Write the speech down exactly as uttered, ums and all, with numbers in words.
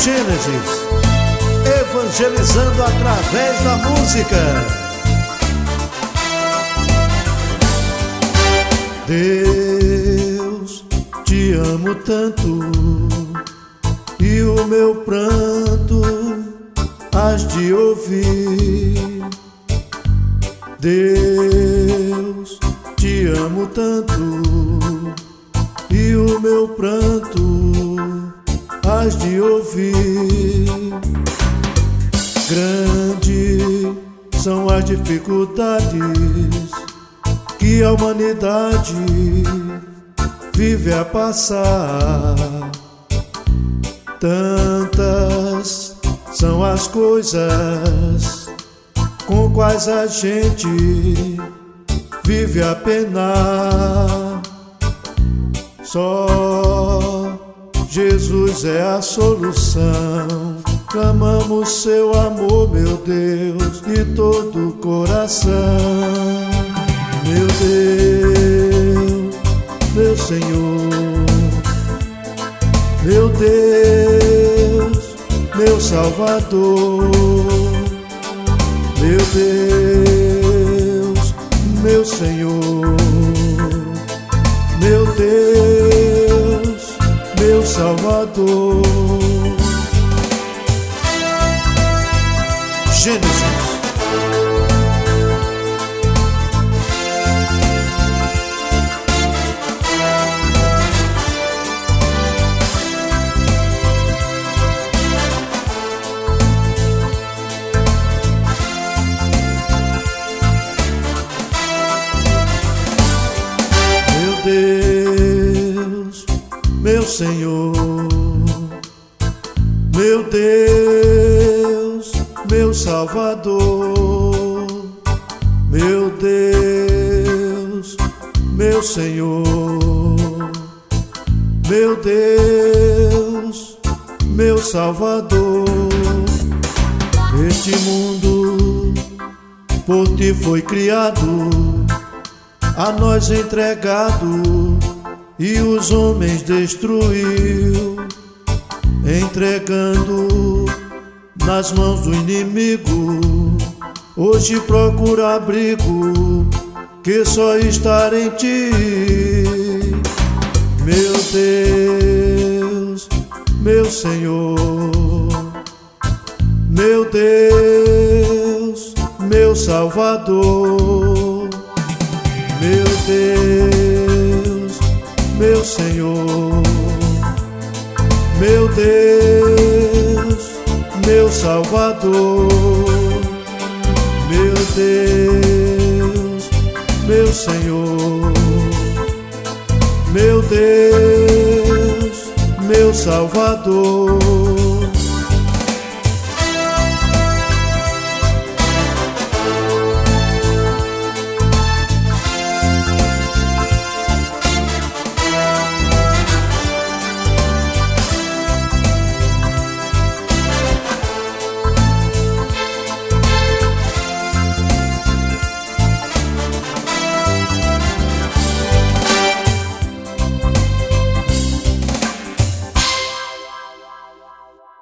Gênesis, evangelizando através da música. Deus, te amo tanto, e o meu pranto hás de ouvir. Deus, te amo tanto, e o meu pranto hás de ouvir. Grandes são as dificuldades que a humanidade vive a passar. Tantas são as coisas com quais a gente vive a penar. Só Jesus é a solução. Clamamos seu amor, meu Deus, de todo o coração. Meu Deus, meu Senhor, meu Deus, meu Salvador. Meu Deus, meu Senhor, meu Deus, meu Salvador. Gênesis. Deus, meu Senhor, meu Deus, meu Salvador. Meu Deus, meu Senhor, meu Deus, meu Salvador. Este mundo por ti foi criado, a nós entregado, e os homens destruiu, entregando nas mãos do inimigo. Hoje procura abrigo que só está em ti. Meu Deus, meu Senhor, meu Deus, meu Salvador. Meu Deus, meu Senhor, meu Deus, meu Salvador. Meu Deus, meu Senhor, meu Deus, meu Salvador.